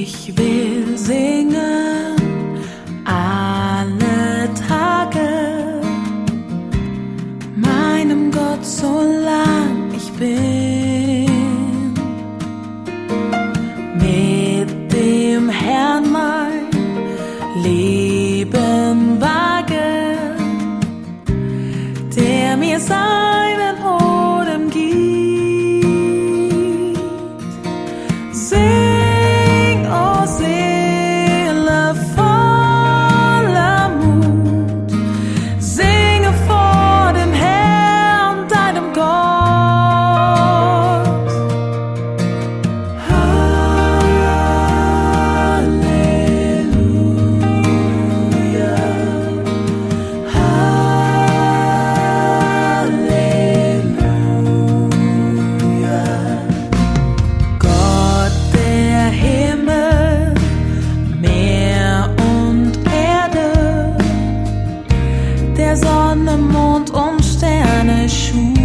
Ich will singen alle Tage meinem Gott, solang ich bin. Mit dem Herrn mein Leben wage, der mir seinen Odem gibt. Sing, o Seele voller Mut, singe vor dem Herrn, deinem Gott. Halleluja, Halleluja. Gott, der Himmel, Meer und Erde, der Sonne, Mond und Sterne schuf.